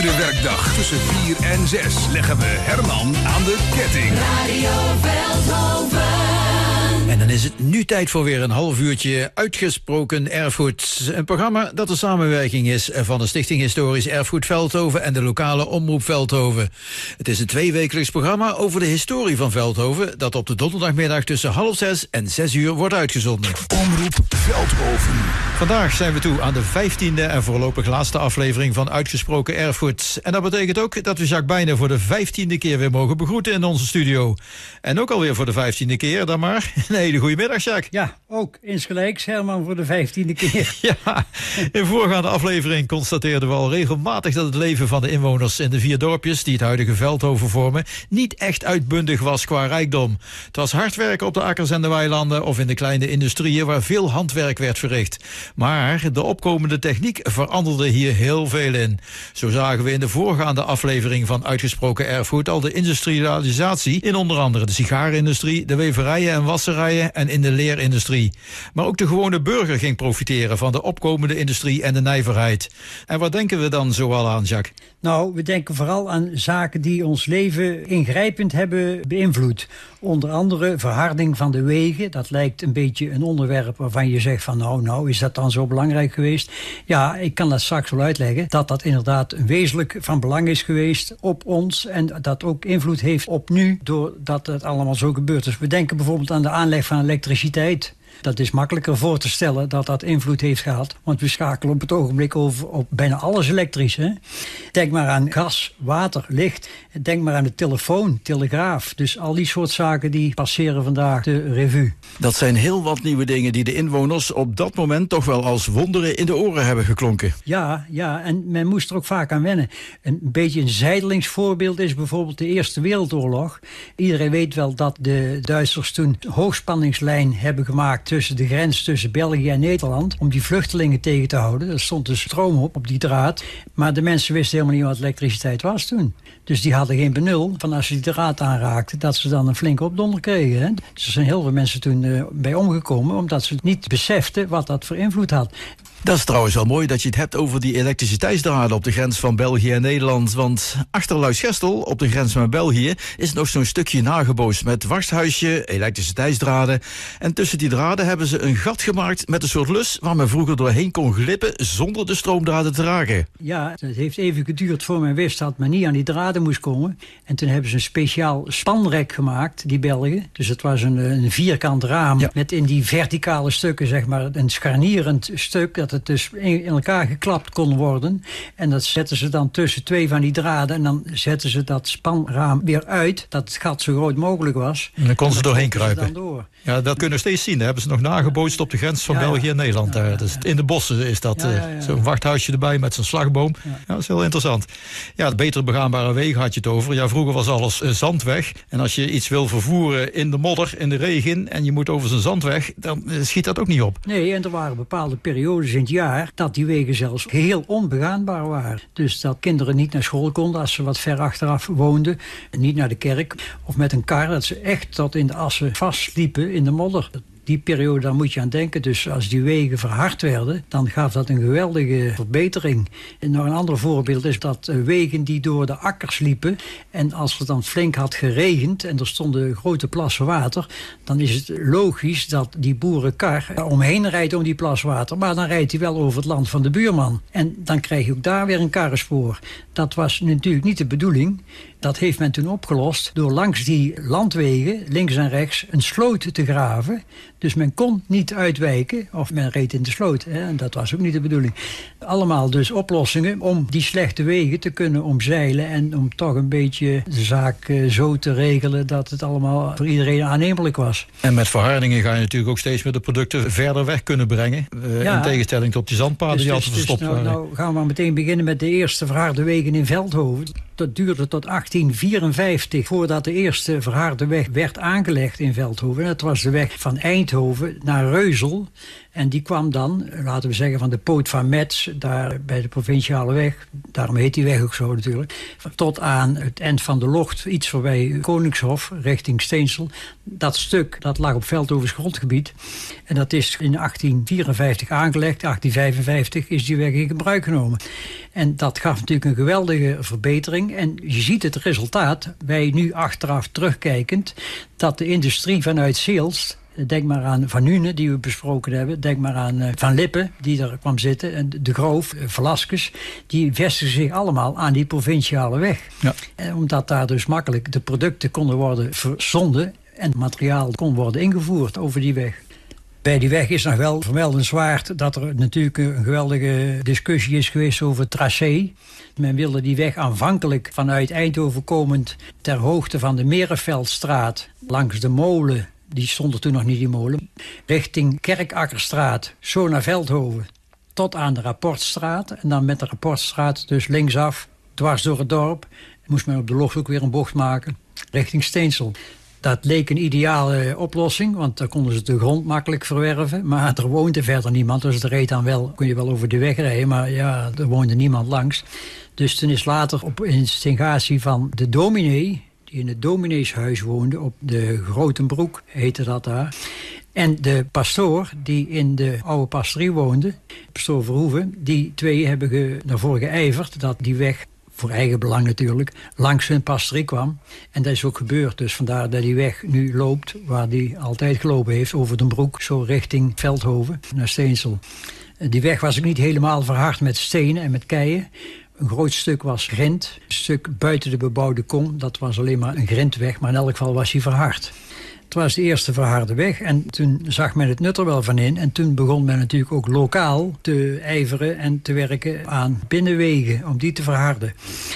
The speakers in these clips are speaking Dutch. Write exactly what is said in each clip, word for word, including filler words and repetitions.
Iedere werkdag tussen vier en zes leggen we Herman aan de ketting. Radio Veldhoven. En dan is het nu tijd voor weer een half uurtje Uitgesproken Erfgoed. Een programma dat de samenwerking is van de Stichting Historisch Erfgoed Veldhoven en de lokale omroep Veldhoven. Het is een tweewekelijks programma over de historie van Veldhoven, dat op de donderdagmiddag tussen half zes en zes uur wordt uitgezonden. Omroep Veldhoven. Vandaag zijn we toe aan de vijftiende en voorlopig laatste aflevering van Uitgesproken Erfgoed. En dat betekent ook dat we Jacques Bijnen voor de vijftiende keer weer mogen begroeten in onze studio. En ook alweer voor de vijftiende keer dan maar. Een hele goede middag, Jacques. Ja, ook insgelijks, Herman, voor de vijftiende keer. Ja, in voorgaande aflevering constateerden we al regelmatig dat het leven van de inwoners in de vier dorpjes die het huidige Veldhoven vormen niet echt uitbundig was qua rijkdom. Het was hard werken op de akkers en de weilanden of in de kleine industrieën waar veel handwerk werd verricht. Maar de opkomende techniek veranderde hier heel veel in. Zo zagen we in de voorgaande aflevering van Uitgesproken Erfgoed al de industrialisatie in onder andere de sigarenindustrie, de weverijen en wasserijen en in de leerindustrie. Maar ook de gewone burger ging profiteren van de opkomende industrie en de nijverheid. En wat denken we dan zoal aan, Jacques? Nou, we denken vooral aan zaken die ons leven ingrijpend hebben beïnvloed. Onder andere verharding van de wegen. Dat lijkt een beetje een onderwerp waarvan je zegt van nou, nou, is dat dan zo belangrijk geweest? Ja, ik kan dat straks wel uitleggen. Dat dat inderdaad wezenlijk van belang is geweest op ons. En dat ook invloed heeft op nu, doordat het allemaal zo gebeurt. Dus we denken bijvoorbeeld aan de aanleg van elektriciteit. Dat is makkelijker voor te stellen dat dat invloed heeft gehad. Want we schakelen op het ogenblik over op bijna alles elektrisch. Hè? Denk maar aan gas, water, licht. Denk maar aan de telefoon, telegraaf. Dus al die soort zaken die passeren vandaag de revue. Dat zijn heel wat nieuwe dingen die de inwoners op dat moment toch wel als wonderen in de oren hebben geklonken. Ja, ja, en men moest er ook vaak aan wennen. Een beetje een zijdelingsvoorbeeld is bijvoorbeeld de Eerste Wereldoorlog. Iedereen weet wel dat de Duitsers toen een hoogspanningslijn hebben gemaakt tussen de grens tussen België en Nederland, om die vluchtelingen tegen te houden. Er stond dus stroom op, op die draad. Maar de mensen wisten helemaal niet wat elektriciteit was toen. Dus die hadden geen benul van als ze die draad aanraakten, dat ze dan een flinke opdonder kregen. Hè? Dus er zijn heel veel mensen toen uh, bij omgekomen, omdat ze niet beseften wat dat voor invloed had. Dat is trouwens wel mooi dat je het hebt over die elektriciteitsdraden op de grens van België en Nederland. Want achter Luis-Gestel, op de grens met België, is nog zo'n stukje nagebootst met wachthuisje, elektriciteitsdraden. En tussen die draden hebben ze een gat gemaakt met een soort lus waar men vroeger doorheen kon glippen zonder de stroomdraden te raken. Ja, het heeft even geduurd voor men wist dat men niet aan die draden moest komen. En toen hebben ze een speciaal spanrek gemaakt, die Belgen. Dus het was een, een vierkant raam ja. met in die verticale stukken, zeg maar, een scharnierend stuk dat het dus in elkaar geklapt kon worden. En dat zetten ze dan tussen twee van die draden. En dan zetten ze dat spanraam weer uit, dat het gat zo groot mogelijk was. En dan kon ze doorheen kruipen. Ze door. Ja, dat kunnen we steeds zien. Dat hebben ze nog nagebootst op de grens van ja, België en Nederland. Ja, ja, ja. Dus in de bossen is dat ja, ja, ja. uh, zo'n wachthuisje erbij met zo'n slagboom. Ja. Ja, dat is heel interessant. Ja, de betere begaanbare wegen had je het over. Ja, vroeger was alles uh, zandweg. En als je iets wil vervoeren in de modder, in de regen, en je moet over zo'n zandweg, dan uh, schiet dat ook niet op. Nee, en er waren bepaalde periodes in het jaar dat die wegen zelfs geheel onbegaanbaar waren. Dus dat kinderen niet naar school konden als ze wat ver achteraf woonden. Niet naar de kerk of met een kar. Dat ze echt tot in de assen vastliepen in de modder. Die periode, daar moet je aan denken. Dus als die wegen verhard werden, dan gaf dat een geweldige verbetering. En nog een ander voorbeeld is dat wegen die door de akkers liepen, en als het dan flink had geregend en er stonden grote plassen water, dan is het logisch dat die boerenkar omheen rijdt om die plas water. Maar dan rijdt hij wel over het land van de buurman. En dan krijg je ook daar weer een karrenspoor. Dat was natuurlijk niet de bedoeling. Dat heeft men toen opgelost door langs die landwegen, links en rechts, een sloot te graven. Dus men kon niet uitwijken of men reed in de sloot. Hè? En dat was ook niet de bedoeling. Allemaal dus oplossingen om die slechte wegen te kunnen omzeilen en om toch een beetje de zaak uh, zo te regelen dat het allemaal voor iedereen aannemelijk was. En met verhardingen ga je natuurlijk ook steeds meer de producten verder weg kunnen brengen. Uh, ja. In tegenstelling tot die zandpaden dus, die altijd dus, verstopt dus, nou, waren. Nou gaan we maar meteen beginnen met de eerste verharde wegen in Veldhoven. Dat duurde tot achttien vierenvijftig voordat de eerste verharde weg werd aangelegd in Veldhoven. Dat was de weg van Eindhoven naar Reuzel. En die kwam dan, laten we zeggen, van de Poot van Metz, daar bij de provinciale weg. Daarom heet die weg ook zo natuurlijk. Tot aan het eind van de Locht, iets voorbij Koningshof, richting Steensel. Dat stuk, dat lag op Veldhovens grondgebied. En dat is in achttien vierenvijftig aangelegd. achttien vijfenvijftig is die weg in gebruik genomen. En dat gaf natuurlijk een geweldige verbetering. En je ziet het resultaat, wij nu achteraf terugkijkend, dat de industrie vanuit Zeelst, denk maar aan Van Nuene, die we besproken hebben. Denk maar aan uh, Van Lippe, die er kwam zitten. En De Groof, uh, Velasquez. Die vestigen zich allemaal aan die provinciale weg. Ja. En omdat daar dus makkelijk de producten konden worden verzonden en het materiaal kon worden ingevoerd over die weg. Bij die weg is nog wel vermeldenswaard dat er natuurlijk een geweldige discussie is geweest over het tracé. Men wilde die weg aanvankelijk vanuit Eindhoven komend ter hoogte van de Merenveldstraat langs de molen. Die stond er toen nog niet, die molen. Richting Kerkakkerstraat, zo naar Veldhoven. Tot aan de Rapportstraat. En dan met de Rapportstraat dus linksaf, dwars door het dorp. Moest men op de Locht ook weer een bocht maken. Richting Steensel. Dat leek een ideale oplossing, want dan konden ze de grond makkelijk verwerven. Maar er woonde verder niemand, dus er reed dan wel, kon je wel over de weg rijden. Maar ja, er woonde niemand langs. Dus toen is later op instigatie van de dominee, die in het domineeshuis woonde, op de Grotenbroek heette dat daar. En de pastoor, die in de oude pastorie woonde, pastoor Verhoeven, die twee hebben ge, ervoor geijverd dat die weg, voor eigen belang natuurlijk, langs hun pastorie kwam. En dat is ook gebeurd, dus vandaar dat die weg nu loopt, waar die altijd gelopen heeft, over den Broek, zo richting Veldhoven, naar Steensel. Die weg was ook niet helemaal verhard met stenen en met keien. Een groot stuk was grind. Een stuk buiten de bebouwde kom, dat was alleen maar een grindweg, maar in elk geval was hij verhard. Het was de eerste verharde weg en toen zag men het nut er wel van in. En toen begon men natuurlijk ook lokaal te ijveren en te werken aan binnenwegen om die te verharden.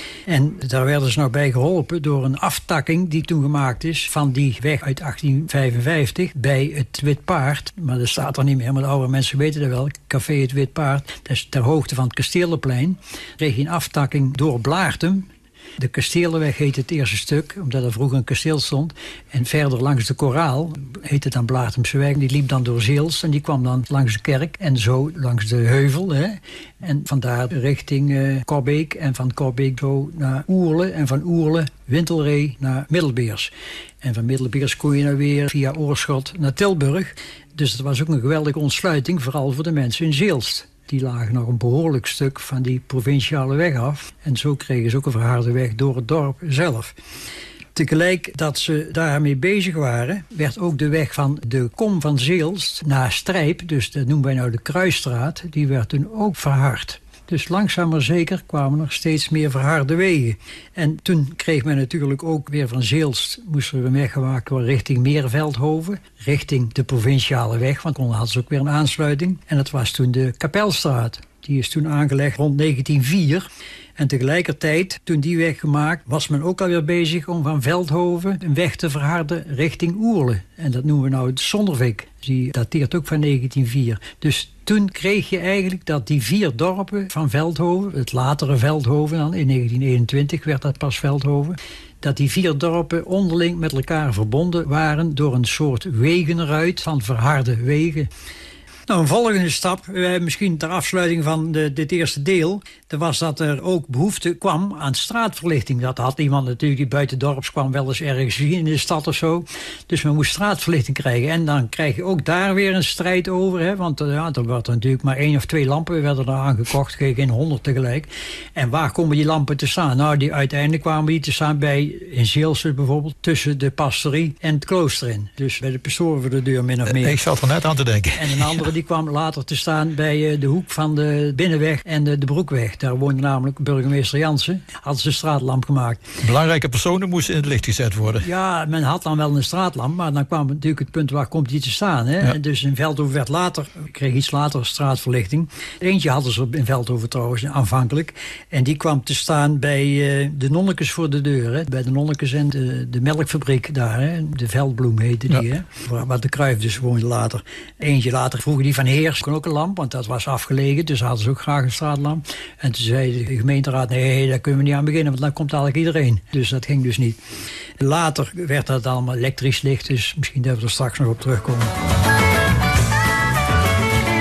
En daar werden ze nog bij geholpen door een aftakking die toen gemaakt is van die weg uit achttien vijfenvijftig bij het Wit Paard. Maar dat staat er niet meer, maar de oude mensen weten dat wel. Café Het Wit Paard, dat is ter hoogte van het Kasteelenplein. Kreeg je een aftakking door Blaartem. De Kasteelenweg heet het eerste stuk, omdat er vroeger een kasteel stond. En verder langs de Koraal heet het dan Blaartemse weg. Die liep dan door Zeelst en die kwam dan langs de kerk. En zo langs de heuvel. Hè. En vandaar richting uh, Korbeek. En van Korbeek zo naar Oerle. En van Oerle, Wintelree, naar Middelbeers. En van Middelbeers kon je nou weer via Oorschot naar Tilburg. Dus dat was ook een geweldige ontsluiting, vooral voor de mensen in Zeelst. Die lagen nog een behoorlijk stuk van die provinciale weg af. En zo kregen ze ook een verharde weg door het dorp zelf. Tegelijk dat ze daarmee bezig waren, werd ook de weg van de kom van Zeelst naar Strijp, dus dat noemen wij nou de Kruisstraat, die werd toen ook verhard. Dus langzaam maar zeker kwamen er steeds meer verharde wegen. En toen kreeg men natuurlijk ook weer van Zeelst, moest er een weg gemaakt worden richting Meerveldhoven, richting de provinciale weg, want dan hadden ze ook weer een aansluiting. En dat was toen de Kapelstraat. Die is toen aangelegd rond negentien nul vier. En tegelijkertijd, toen die weg gemaakt, was men ook alweer bezig om van Veldhoven een weg te verharden richting Oerle. En dat noemen we nou de Zondervik. Die dateert ook van negentien nul vier. Dus toen kreeg je eigenlijk dat die vier dorpen van Veldhoven, het latere Veldhoven dan, in negentien eenentwintig werd dat pas Veldhoven, dat die vier dorpen onderling met elkaar verbonden waren door een soort wegenruit van verharde wegen. Nou, een volgende stap, eh, misschien ter afsluiting van de, dit eerste deel, dat was dat er ook behoefte kwam aan straatverlichting. Dat had iemand natuurlijk die buiten dorps kwam wel eens ergens zien in de stad of zo. Dus men moest straatverlichting krijgen. En dan krijg je ook daar weer een strijd over. Hè? Want ja, er werd natuurlijk maar één of twee lampen werden er aangekocht, geen honderd tegelijk. En waar komen die lampen te staan? Nou, die, uiteindelijk kwamen die te staan bij, in Zeelst bijvoorbeeld, tussen de pastorie en het klooster in. Dus bij de pastoor voor de deur min of meer. Ik zat er net aan te denken. En een andere die kwam later te staan bij de hoek van de Binnenweg en de, de Broekweg. Daar woonde namelijk burgemeester Jansen. Hadden ze een straatlamp gemaakt. Belangrijke personen moesten in het licht gezet worden. Ja, men had dan wel een straatlamp, maar dan kwam natuurlijk het punt waar komt die te staan. Hè? Ja. En dus in Veldhoven werd later, kreeg iets later straatverlichting. Eentje hadden ze in Veldhoven trouwens aanvankelijk. En die kwam te staan bij uh, de nonnekes voor de deur. Hè? Bij de nonnekes en de, de melkfabriek daar. Hè? De Veldbloem heette die. Ja. Hè? Waar, waar de Kruif dus woonde later. Eentje later vroegen die van Heers kon ook een lamp, want dat was afgelegen. Dus hadden ze ook graag een straatlamp. En toen zei de gemeenteraad, nee, daar kunnen we niet aan beginnen, want dan komt eigenlijk iedereen. Dus dat ging dus niet. Later werd dat allemaal elektrisch licht, dus misschien dat we er straks nog op terugkomen.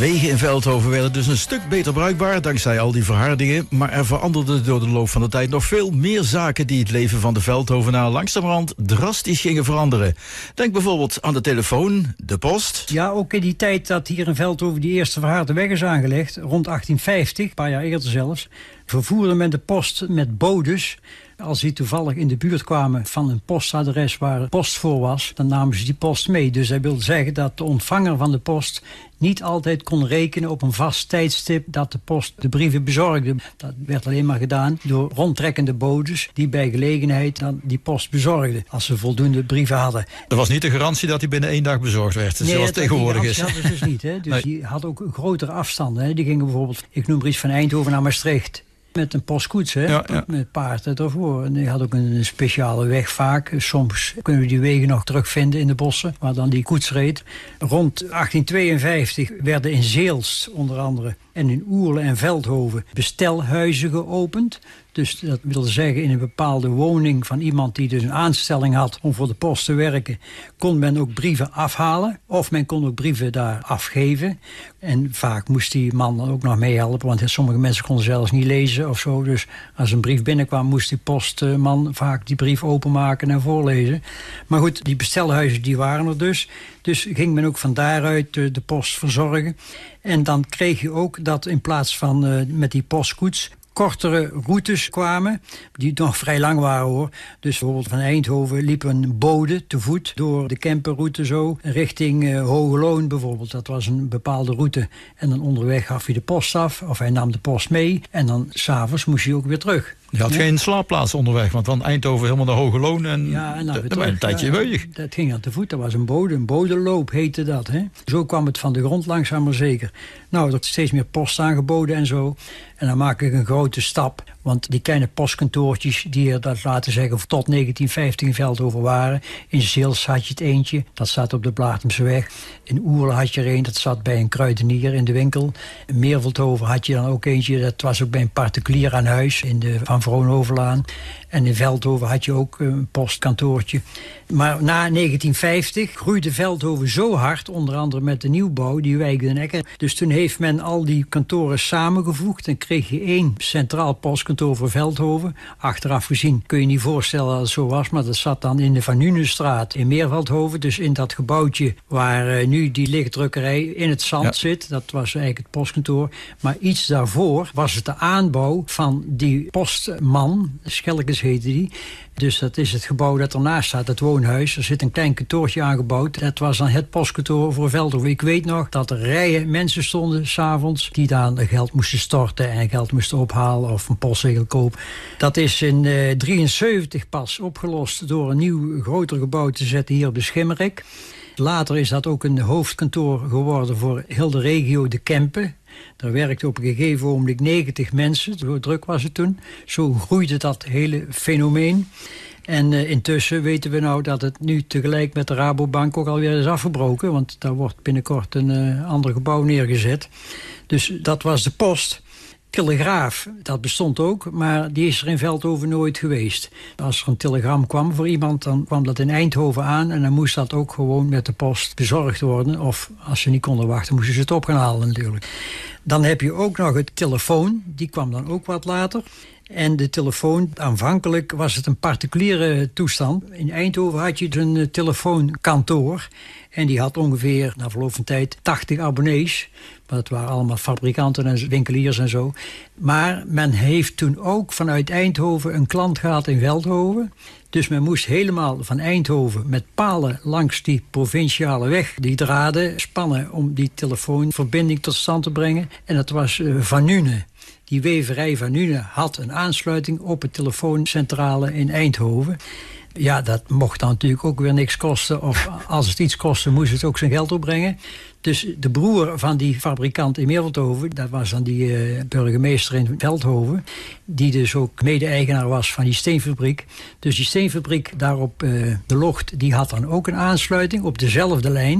wegen in Veldhoven werden dus een stuk beter bruikbaar dankzij al die verhardingen. Maar er veranderden door de loop van de tijd nog veel meer zaken die het leven van de Veldhovenaar langzamerhand drastisch gingen veranderen. Denk bijvoorbeeld aan de telefoon, de post. Ja, ook in die tijd dat hier in Veldhoven die eerste verharde weg is aangelegd, rond achttien vijftig, een paar jaar eerder zelfs, vervoerde men de post met bodes. Als die toevallig in de buurt kwamen van een postadres waar post voor was, dan namen ze die post mee. Dus dat wil zeggen dat de ontvanger van de post niet altijd kon rekenen op een vast tijdstip dat de post de brieven bezorgde. Dat werd alleen maar gedaan door rondtrekkende bodes die bij gelegenheid dan die post bezorgden, als ze voldoende brieven hadden. Er was niet de garantie dat hij binnen één dag bezorgd werd, nee, zoals het tegenwoordig is. Nee, dat hadden ze dus niet. Hè. Dus nee. Die had ook grotere afstanden. Hè. Die gingen bijvoorbeeld, ik noem er iets van Eindhoven naar Maastricht. Met een postkoets, hè? Ja, ja. Met paard ervoor. En die had ook een speciale weg vaak. Soms kunnen we die wegen nog terugvinden in de bossen, waar dan die koets reed. Rond achttien tweeënvijftig werden in Zeelst onder andere en in Oerle en Veldhoven bestelhuizen geopend. Dus dat wil zeggen, in een bepaalde woning van iemand die dus een aanstelling had om voor de post te werken, kon men ook brieven afhalen. Of men kon ook brieven daar afgeven. En vaak moest die man dan ook nog meehelpen, want sommige mensen konden zelfs niet lezen of zo. Dus als een brief binnenkwam, moest die postman vaak die brief openmaken en voorlezen. Maar goed, die bestelhuizen die waren er dus. Dus ging men ook van daaruit de post verzorgen. En dan kreeg je ook dat in plaats van uh, met die postkoets kortere routes kwamen, die nog vrij lang waren hoor. Dus bijvoorbeeld van Eindhoven liep een bode te voet door de Kempenroute zo, richting uh, Hogeloon bijvoorbeeld. Dat was een bepaalde route. En dan onderweg gaf hij de post af, of hij nam de post mee. En dan s'avonds moest hij ook weer terug. Je had ja. geen slaapplaats onderweg, want van Eindhoven helemaal naar Hogeloon en ja, en dan dat was een tijdje ja, weeg. Dat ging aan te voet, dat was een bode, een bodeloop heette dat. Hè? Zo kwam het van de grond langzaam maar zeker. Nou, er werd steeds meer post aangeboden en zo. En dan maak ik een grote stap. Want die kleine postkantoortjes die er, dat laten zeggen, tot negentien vijftig in Veldhoven waren. In Zeels had je het eentje, dat zat op de Blaartemseweg. In Oerle had je er een, dat zat bij een kruidenier in de winkel. In Meerveldhoven had je dan ook eentje, dat was ook bij een particulier aan huis in de Van Vroonhovenlaan. En in Veldhoven had je ook een postkantoortje. Maar na negentien vijftig groeide Veldhoven zo hard, onder andere met de nieuwbouw, die wijk Den Ekker. Dus toen heeft men al die kantoren samengevoegd en kreeg je één centraal postkantoor voor Veldhoven. Achteraf gezien kun je niet voorstellen dat het zo was, maar dat zat dan in de Van Nuenstraat in Meerveldhoven. Dus in dat gebouwtje waar uh, nu die lichtdrukkerij in het zand ja. zit. Dat was eigenlijk het postkantoor. Maar iets daarvoor was het de aanbouw van die postman, Schelkes heette die. Dus dat is het gebouw dat ernaast staat, het woonhuis. Er zit een klein kantoortje aangebouwd. Dat was dan het postkantoor voor Veldhoven. Ik weet nog dat er rijen mensen stonden s'avonds die daar geld moesten storten en geld moesten ophalen of een postzegel kopen. Dat is in negentien drieënzeventig pas opgelost door een nieuw groter gebouw te zetten hier op de Schimmerik. Later is dat ook een hoofdkantoor geworden voor heel de regio de Kempen. Daar werkte op een gegeven ogenblik negentig mensen, zo druk was het toen. Zo groeide dat hele fenomeen. En uh, intussen weten we nou dat het nu tegelijk met de Rabobank ook alweer is afgebroken. Want daar wordt binnenkort een uh, ander gebouw neergezet. Dus dat was de post. Telegraaf, dat bestond ook, maar die is er in Veldhoven nooit geweest. Als er een telegram kwam voor iemand, dan kwam dat in Eindhoven aan en dan moest dat ook gewoon met de post bezorgd worden. Of als ze niet konden wachten, moesten ze het op gaan halen natuurlijk. Dan heb je ook nog het telefoon, die kwam dan ook wat later. En de telefoon, aanvankelijk was het een particuliere toestand. In Eindhoven had je een uh, telefoonkantoor. En die had ongeveer, na verloop van tijd, tachtig abonnees. Maar dat waren allemaal fabrikanten en winkeliers en zo. Maar men heeft toen ook vanuit Eindhoven een klant gehad in Veldhoven. Dus men moest helemaal van Eindhoven met palen langs die provinciale weg, die draden, spannen om die telefoonverbinding tot stand te brengen. En dat was uh, Van Nuenen. Die weverij Van Nuenen had een aansluiting op de telefooncentrale in Eindhoven. Ja, dat mocht dan natuurlijk ook weer niks kosten. Of als het iets kostte, moest het ook zijn geld opbrengen. Dus de broer van die fabrikant in Meerveldhoven, dat was dan die uh, burgemeester in Veldhoven, die dus ook mede-eigenaar was van die steenfabriek. Dus die steenfabriek daar op uh, de Locht, die had dan ook een aansluiting op dezelfde lijn.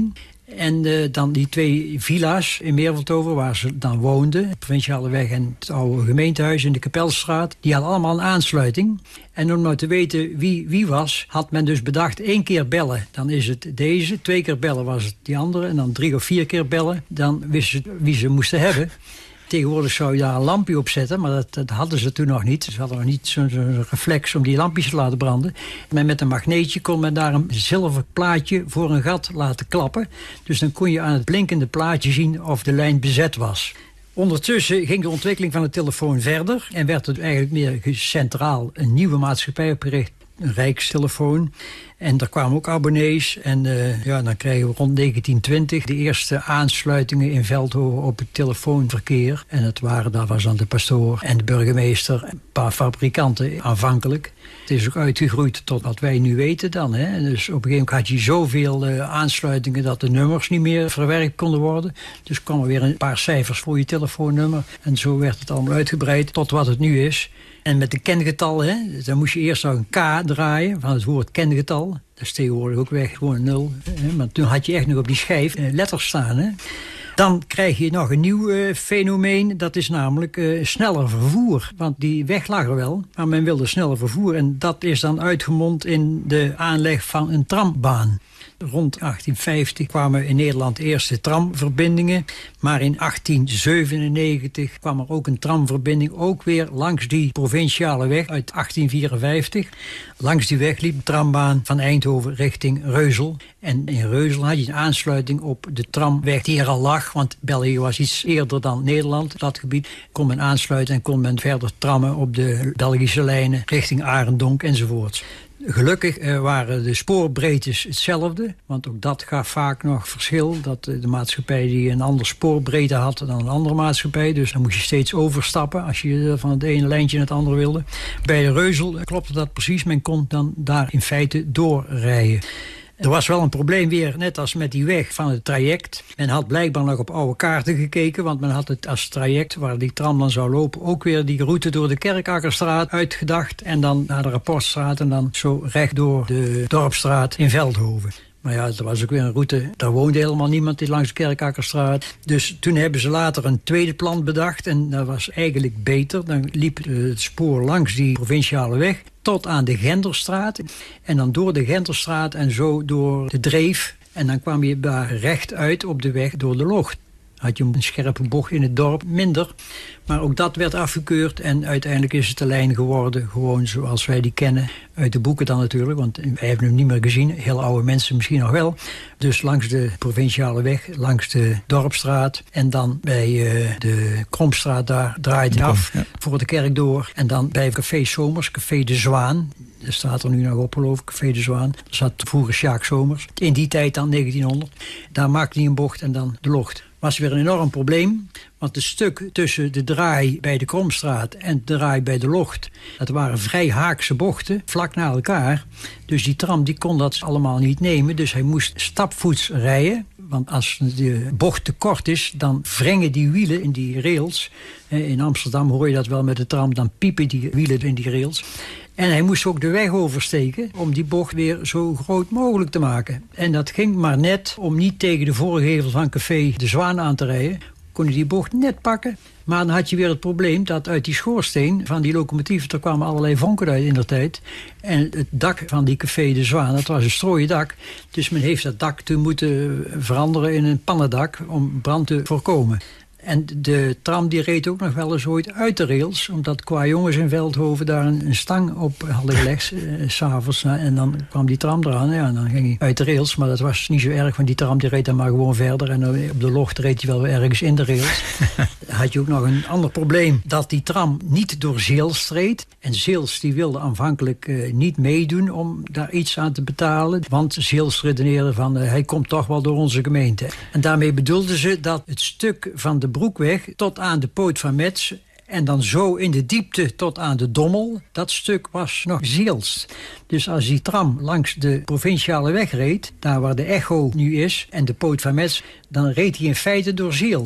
En uh, dan die twee villa's in Meerveldhoven, waar ze dan woonden. De provinciale weg en het oude gemeentehuis in de Kapelstraat. Die hadden allemaal een aansluiting. En om nou te weten wie wie was, had men dus bedacht één keer bellen. Dan is het deze. Twee keer bellen was het die andere. En dan drie of vier keer bellen. Dan wisten ze wie ze moesten hebben. Tegenwoordig zou je daar een lampje op zetten, maar dat, dat hadden ze toen nog niet. Ze hadden nog niet zo'n zo reflex om die lampjes te laten branden. Maar met een magneetje kon men daar een zilver plaatje voor een gat laten klappen. Dus dan kon je aan het blinkende plaatje zien of de lijn bezet was. Ondertussen ging de ontwikkeling van de telefoon verder en werd het eigenlijk meer centraal een nieuwe maatschappij opgericht. Een Rijkstelefoon. En daar kwamen ook abonnees. En uh, ja, dan kregen we rond negentien twintig de eerste aansluitingen in Veldhoven op het telefoonverkeer. En het waren, daar was dan de pastoor en de burgemeester, een paar fabrikanten aanvankelijk. Het is ook uitgegroeid tot wat wij nu weten dan. Hè. Dus op een gegeven moment had je zoveel uh, aansluitingen dat de nummers niet meer verwerkt konden worden. Dus kwamen weer een paar cijfers voor je telefoonnummer. En zo werd het allemaal uitgebreid tot wat het nu is. En met de kengetal, hè, dan moest je eerst nog een K draaien van het woord kengetal. Dat is tegenwoordig ook weg, gewoon een nul. Hè. Maar toen had je echt nog op die schijf uh, letters staan. Hè. Dan krijg je nog een nieuw uh, fenomeen, dat is namelijk uh, sneller vervoer. Want die weg lag er wel, maar men wilde sneller vervoer. En dat is dan uitgemond in de aanleg van een trambaan. Rond achttien vijftig kwamen in Nederland eerst de tramverbindingen. Maar in achttien zevenennegentig kwam er ook een tramverbinding. Ook weer langs die provinciale weg uit achttien vierenvijftig. Langs die weg liep de trambaan van Eindhoven richting Reuzel. En in Reuzel had je een aansluiting op de tramweg die er al lag. Want België was iets eerder dan Nederland. Dat gebied kon men aansluiten en kon men verder trammen op de Belgische lijnen richting Arendonk enzovoorts. Gelukkig uh, waren de spoorbreedtes hetzelfde, want ook dat gaf vaak nog verschil. Dat uh, de maatschappij die een andere spoorbreedte had dan een andere maatschappij. Dus dan moest je steeds overstappen als je van het ene lijntje naar het andere wilde. Bij de Reuzel klopte dat precies. Men kon dan daar in feite doorrijden. Er was wel een probleem weer, net als met die weg van het traject. Men had blijkbaar nog op oude kaarten gekeken, want men had het als traject waar die tram dan zou lopen ook weer die route door de Kerkakkerstraat uitgedacht. En dan naar de Rapportstraat en dan zo recht door de Dorpstraat in Veldhoven. Maar ja, er was ook weer een route, daar woonde helemaal niemand die langs de Kerkakkerstraat. Dus toen hebben ze later een tweede plan bedacht en dat was eigenlijk beter. Dan liep het spoor langs die provinciale weg tot aan de Genderstraat. En dan door de Genderstraat en zo door de Dreef. En dan kwam je daar recht uit op de weg door de Locht. Had je een scherpe bocht in het dorp, minder. Maar ook dat werd afgekeurd en uiteindelijk is het de lijn geworden. Gewoon zoals wij die kennen. Uit de boeken dan natuurlijk, want wij hebben hem niet meer gezien. Heel oude mensen misschien nog wel. Dus langs de provinciale weg, langs de Dorpstraat. En dan bij uh, de Kromstraat, daar draait het af ja. Voor de kerk door. En dan bij Café Somers, Café de Zwaan. Dat staat er nu nog op, geloof ik, Café de Zwaan. Daar zat vroeger Sjaak Somers. In die tijd dan, negentienhonderd. Daar maakte hij een bocht en dan de Locht. Was weer een enorm probleem, want het stuk tussen de draai bij de Kromstraat en de draai bij de Locht, dat waren vrij haakse bochten, vlak na elkaar. Dus die tram die kon dat allemaal niet nemen, dus hij moest stapvoets rijden. Want als de bocht te kort is, dan wringen die wielen in die rails. In Amsterdam hoor je dat wel met de tram, dan piepen die wielen in die rails. En hij moest ook de weg oversteken om die bocht weer zo groot mogelijk te maken. En dat ging maar net om niet tegen de voorgevel van Café de Zwaan aan te rijden. Kon hij die bocht net pakken. Maar dan had je weer het probleem dat uit die schoorsteen van die locomotieven, er kwamen allerlei vonken uit in der tijd. En het dak van die Café de Zwaan, dat was een strooien dak. Dus men heeft dat dak toen moeten veranderen in een pannendak om brand te voorkomen. En de tram die reed ook nog wel eens ooit uit de rails. Omdat qua jongens in Veldhoven daar een, een stang op hadden gelegd. Uh, s'avonds. En dan kwam die tram eraan. Ja, en dan ging hij uit de rails. Maar dat was niet zo erg. Want die tram die reed dan maar gewoon verder. En dan op de Locht reed hij wel weer ergens in de rails. Dan had je ook nog een ander probleem. Dat die tram niet door Zeels reed. En Zeels die wilde aanvankelijk uh, niet meedoen om daar iets aan te betalen. Want Zeels redeneerde van uh, hij komt toch wel door onze gemeente. En daarmee bedoelden ze dat het stuk van de Broekweg tot aan de Poot van Metz en dan zo in de diepte tot aan de Dommel, dat stuk was nog Zeels. Dus als die tram langs de provinciale weg reed, daar waar de Echo nu is en de Poot van Metz, dan reed hij in feite door Zeels.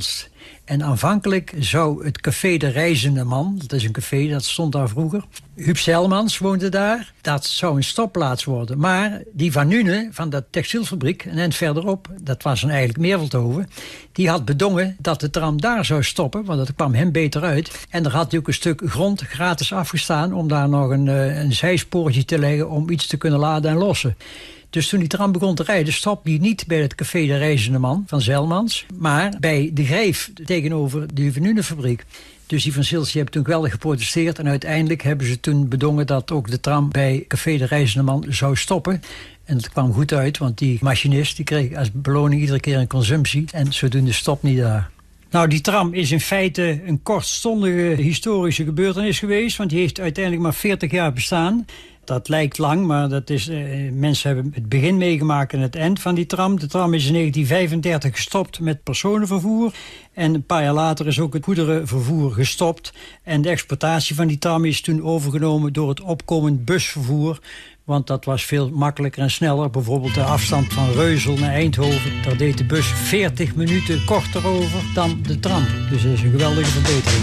En aanvankelijk zou het café De Reizende Man, dat is een café, dat stond daar vroeger. Huub Zijlmans woonde daar. Dat zou een stopplaats worden. Maar die Van Nuenen van de textielfabriek, een eind verderop, dat was een eigenlijk Meerveldhoven, die had bedongen dat de tram daar zou stoppen, want dat kwam hem beter uit. En er had hij ook een stuk grond gratis afgestaan om daar nog een, een zijspoortje te leggen om iets te kunnen laden en lossen. Dus toen die tram begon te rijden, stopte hij niet bij het café De Reizende Man van Zijlmans, maar bij de Grijf tegenover de Van Nuenenfabriek. Dus die van Sils hebben toen geweldig geprotesteerd. En uiteindelijk hebben ze toen bedongen dat ook de tram bij café De Reizende Man zou stoppen. En dat kwam goed uit, want die machinist die kreeg als beloning iedere keer een consumptie. En zodoende stopt niet daar. Nou, die tram is in feite een kortstondige historische gebeurtenis geweest. Want die heeft uiteindelijk maar veertig jaar bestaan. Dat lijkt lang, maar dat is, eh, mensen hebben het begin meegemaakt en het eind van die tram. De tram is in negentien vijfendertig gestopt met personenvervoer. En een paar jaar later is ook het goederenvervoer gestopt. En de exploitatie van die tram is toen overgenomen door het opkomend busvervoer. Want dat was veel makkelijker en sneller. Bijvoorbeeld de afstand van Reuzel naar Eindhoven. Daar deed de bus veertig minuten korter over dan de tram. Dus dat is een geweldige verbetering.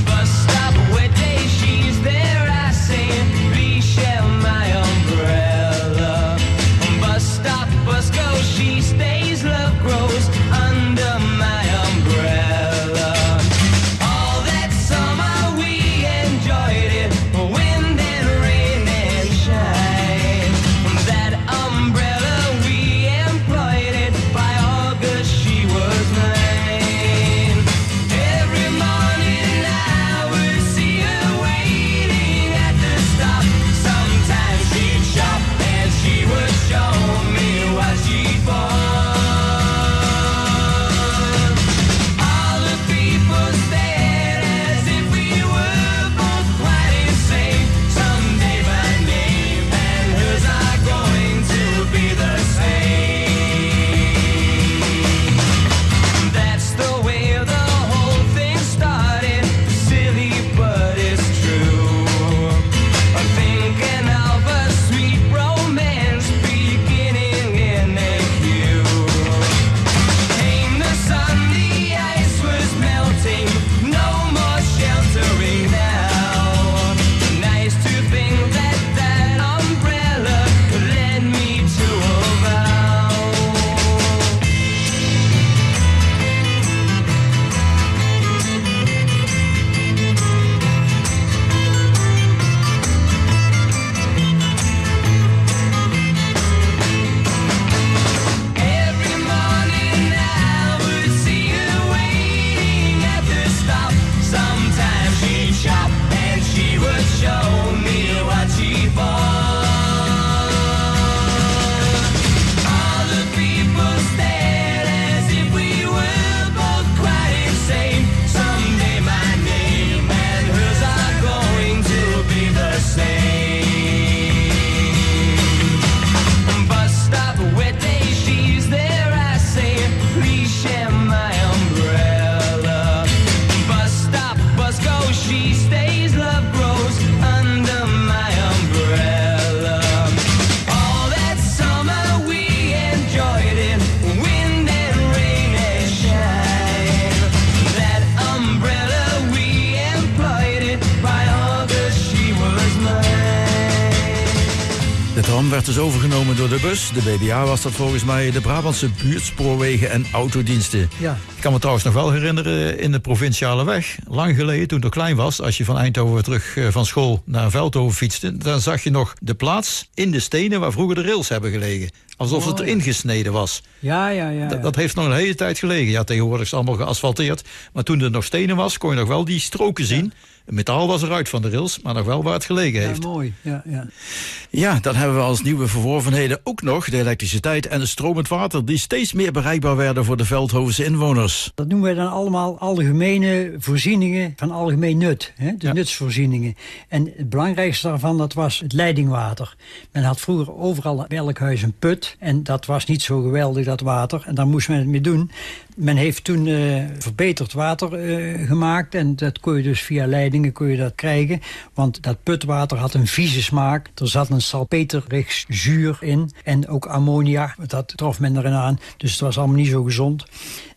Werd dus overgenomen door de bus. De B B A was dat volgens mij. De Brabantse buurtspoorwegen en autodiensten. Ja. Ik kan me trouwens nog wel herinneren in de provinciale weg. Lang geleden, toen ik nog klein was. Als je van Eindhoven terug van school naar Veldhoven fietste. Dan zag je nog de plaats in de stenen waar vroeger de rails hebben gelegen. Alsof oh, het erin gesneden was. Ja, ja, ja, ja. Dat, dat heeft nog een hele tijd gelegen. Ja, tegenwoordig is het allemaal geasfalteerd. Maar toen er nog stenen was, kon je nog wel die stroken zien. Ja. Het metaal was eruit van de rails, maar nog wel waar het gelegen heeft. Ja, mooi. Ja, ja. Ja, dan hebben we als nieuwe verworvenheden ook nog de elektriciteit en het stromend water die steeds meer bereikbaar werden voor de Veldhovense inwoners. Dat noemen wij dan allemaal algemene voorzieningen van algemeen nut. Hè? De ja. nutsvoorzieningen. En het belangrijkste daarvan, dat was het leidingwater. Men had vroeger overal bij elk huis een put. En dat was niet zo geweldig, dat water. En daar moest men het mee doen. Men heeft toen uh, verbeterd water uh, gemaakt. En dat kon je dus via leidingen kon je dat krijgen. Want dat putwater had een vieze smaak. Er zat een salpeterig zuur in. En ook ammonia. Dat trof men erin aan. Dus het was allemaal niet zo gezond. Dat was een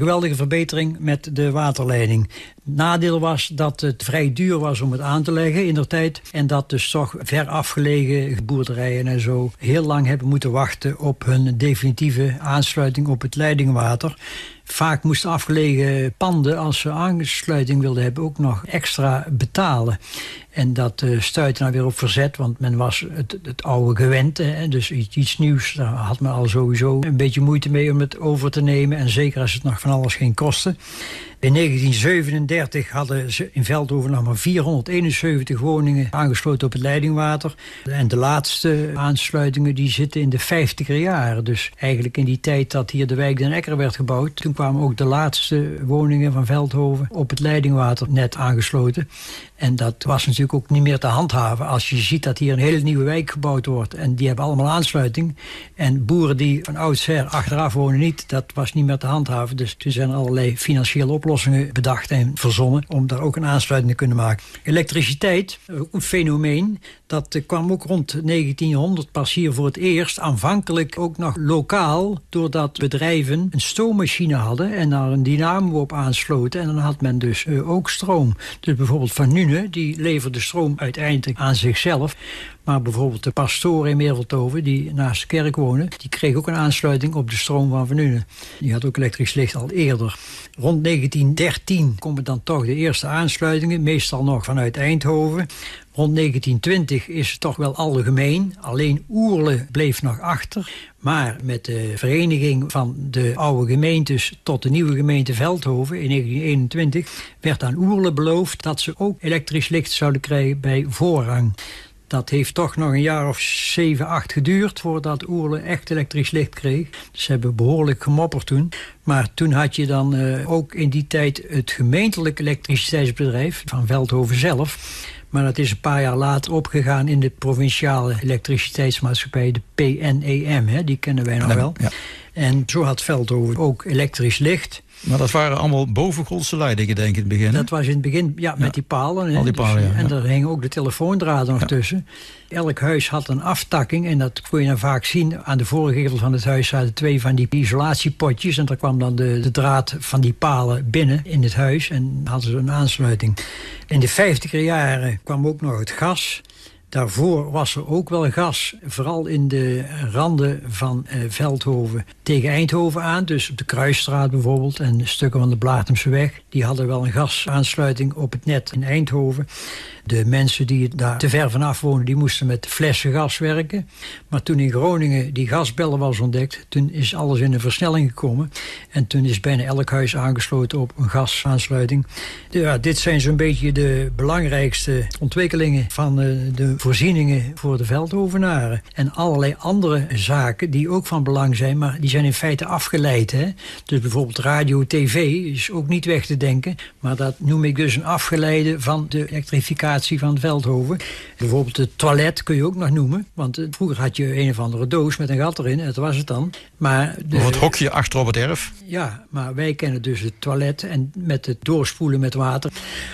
geweldige verbetering met de waterleiding. Het nadeel was dat het vrij duur was om het aan te leggen in der tijd. En dat dus toch ver afgelegen boerderijen en zo heel lang hebben moeten wachten op hun definitieve aansluiting op het leidingwater. Vaak moesten afgelegen panden, als ze aansluiting wilden hebben, ook nog extra betalen. En dat uh, stuitte nou weer op verzet, want men was het, het oude gewend. Hè, dus iets, iets nieuws, daar had men al sowieso een beetje moeite mee om het over te nemen. En zeker als het nog van alles ging kosten. In negentien zevenendertig hadden ze in Veldhoven nog maar vierhonderdeenenzeventig woningen aangesloten op het leidingwater. En de laatste aansluitingen die zitten in de vijftiger jaren. Dus eigenlijk in die tijd dat hier de wijk Den Ekker werd gebouwd, toen kwamen ook de laatste woningen van Veldhoven op het leidingwaternet aangesloten. En dat was natuurlijk ook niet meer te handhaven. Als je ziet dat hier een hele nieuwe wijk gebouwd wordt en die hebben allemaal aansluiting. En boeren die van oudsher achteraf wonen niet, dat was niet meer te handhaven. Dus er zijn allerlei financiële oplossingen bedacht en verzonnen om daar ook een aansluiting te kunnen maken. Elektriciteit, ook een fenomeen, dat kwam ook rond negentienhonderd pas hier voor het eerst. Aanvankelijk ook nog lokaal, doordat bedrijven een stoommachine hadden en daar een dynamo op aansloten. En dan had men dus uh, ook stroom. Dus bijvoorbeeld Van Nune, die leverde stroom uiteindelijk aan zichzelf. Maar bijvoorbeeld de pastoor in Merveltoven, die naast de kerk wonen, die kreeg ook een aansluiting op de stroom van Van Nune. Die had ook elektrisch licht al eerder. Rond negentien dertien komen dan toch de eerste aansluitingen, meestal nog vanuit Eindhoven. Rond negentien twintig is het toch wel algemeen. Alleen Oerle bleef nog achter. Maar met de vereniging van de oude gemeentes tot de nieuwe gemeente Veldhoven in negentien eenentwintig... werd aan Oerle beloofd dat ze ook elektrisch licht zouden krijgen bij voorrang. Dat heeft toch nog een jaar of zeven, acht geduurd voordat Oerle echt elektrisch licht kreeg. Dus ze hebben behoorlijk gemopperd toen. Maar toen had je dan uh, ook in die tijd het gemeentelijk elektriciteitsbedrijf van Veldhoven zelf. Maar dat is een paar jaar later opgegaan in de provinciale elektriciteitsmaatschappij, de P N E M. Hè, die kennen wij nog wel. Ja. En zo had Veldhoven ook elektrisch licht. Maar dat waren allemaal bovengrondse leidingen, denk ik, in het begin. Hè? Dat was in het begin, ja, met ja. die palen. Hè? Al die palen, dus, ja. En ja. daar hingen ook de telefoondraden nog ja. tussen. Elk huis had een aftakking en dat kon je dan vaak zien. Aan de voorgevel van het huis zaten twee van die isolatiepotjes. En daar kwam dan de, de draad van die palen binnen in het huis. En hadden ze een aansluiting. In de vijftiger jaren kwam ook nog het gas. Daarvoor was er ook wel gas, vooral in de randen van uh, Veldhoven tegen Eindhoven aan. Dus op de Kruisstraat bijvoorbeeld en stukken van de Blaartemseweg. Die hadden wel een gasaansluiting op het net in Eindhoven. De mensen die daar te ver vanaf wonen, die moesten met flessen gas werken. Maar toen in Groningen die gasbellen was ontdekt, toen is alles in een versnelling gekomen. En toen is bijna elk huis aangesloten op een gasaansluiting. Ja, dit zijn zo'n beetje de belangrijkste ontwikkelingen van uh, de voorzieningen voor de Veldhovenaren. En allerlei andere zaken die ook van belang zijn, maar die zijn in feite afgeleid. Hè? Dus bijvoorbeeld radio, tv is ook niet weg te denken. Maar dat noem ik dus een afgeleide van de elektrificatie van Veldhoven. Bijvoorbeeld het toilet kun je ook nog noemen. Want uh, vroeger had je een of andere doos met een gat erin. En dat was het dan. Maar de, of het hokje achter op het erf. Ja, maar wij kennen dus het toilet en met het doorspoelen met water.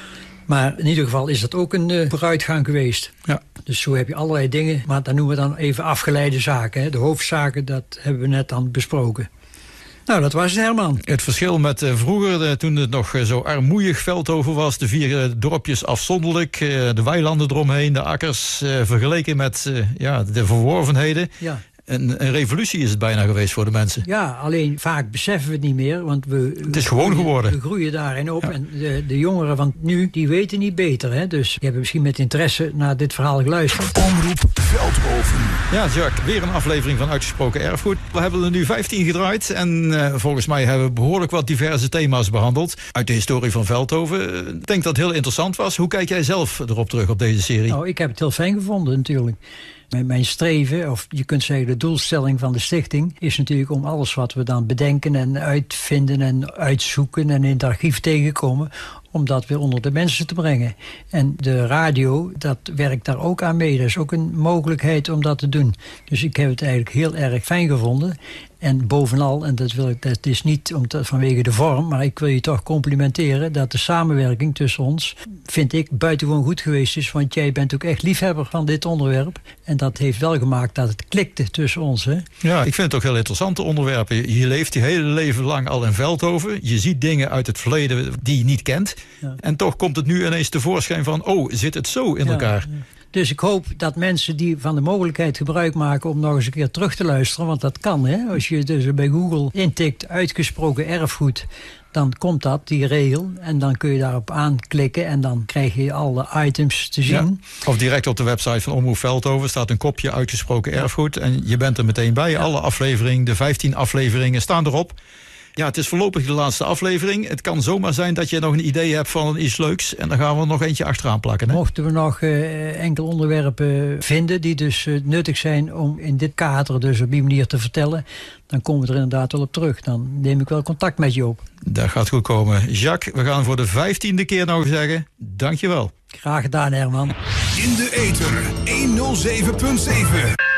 Maar in ieder geval is dat ook een uh, vooruitgang geweest. Ja. Dus zo heb je allerlei dingen. Maar dat noemen we dan even afgeleide zaken. Hè. De hoofdzaken, dat hebben we net dan besproken. Nou, dat was het, Herman. Het verschil met uh, vroeger, uh, toen het nog uh, zo armoeig Veldhoven was. De vier uh, dorpjes afzonderlijk, uh, de weilanden eromheen, de akkers. Uh, vergeleken met uh, ja, de verworvenheden. Ja. Een, een revolutie is het bijna geweest voor de mensen. Ja, alleen vaak beseffen we het niet meer. Want we, het is gewoon groeien, geworden. We groeien daarin op. Ja. En de, de jongeren van nu, die weten niet beter. Hè? Dus die hebben misschien met interesse naar dit verhaal geluisterd. Omroep Veldhoven. Ja, Jacques, weer een aflevering van Uitgesproken Erfgoed. We hebben er nu vijftien gedraaid. En uh, volgens mij hebben we behoorlijk wat diverse thema's behandeld. Uit de historie van Veldhoven. Ik denk dat het heel interessant was. Hoe kijk jij zelf erop terug op deze serie? Nou, ik heb het heel fijn gevonden natuurlijk. Mijn streven, of je kunt zeggen de doelstelling van de stichting, is natuurlijk om alles wat we dan bedenken en uitvinden en uitzoeken en in het archief tegenkomen, om dat weer onder de mensen te brengen. En de radio, dat werkt daar ook aan mee. Dat is ook een mogelijkheid om dat te doen. Dus ik heb het eigenlijk heel erg fijn gevonden. En bovenal, en dat, wil ik, dat is niet om te, vanwege de vorm, maar ik wil je toch complimenteren dat de samenwerking tussen ons, vind ik, buitengewoon goed geweest is. Want jij bent ook echt liefhebber van dit onderwerp. En dat heeft wel gemaakt dat het klikte tussen ons. Hè? Ja, ik vind het ook heel interessante onderwerpen. Je leeft je hele leven lang al in Veldhoven. Je ziet dingen uit het verleden die je niet kent. Ja. En toch komt het nu ineens tevoorschijn van, oh, zit het zo in ja, elkaar? Ja. Dus ik hoop dat mensen die van de mogelijkheid gebruik maken om nog eens een keer terug te luisteren, want dat kan, hè? Als je dus bij Google intikt uitgesproken erfgoed, dan komt dat, die regel, en dan kun je daarop aanklikken en dan krijg je alle items te zien. Ja. Of direct op de website van Omroep Veldhoven staat een kopje uitgesproken erfgoed en je bent er meteen bij. Ja. Alle afleveringen, de vijftien afleveringen staan erop. Ja, het is voorlopig de laatste aflevering. Het kan zomaar zijn dat je nog een idee hebt van iets leuks. En dan gaan we er nog eentje achteraan plakken. Hè? Mochten we nog uh, enkele onderwerpen vinden die dus uh, nuttig zijn om in dit kader dus op die manier te vertellen, dan komen we er inderdaad wel op terug. Dan neem ik wel contact met je op. Dat gaat goed komen. Jacques, we gaan voor de vijftiende keer nog zeggen, dankjewel. Graag gedaan, Herman. In de ether, honderdzeven punt zeven.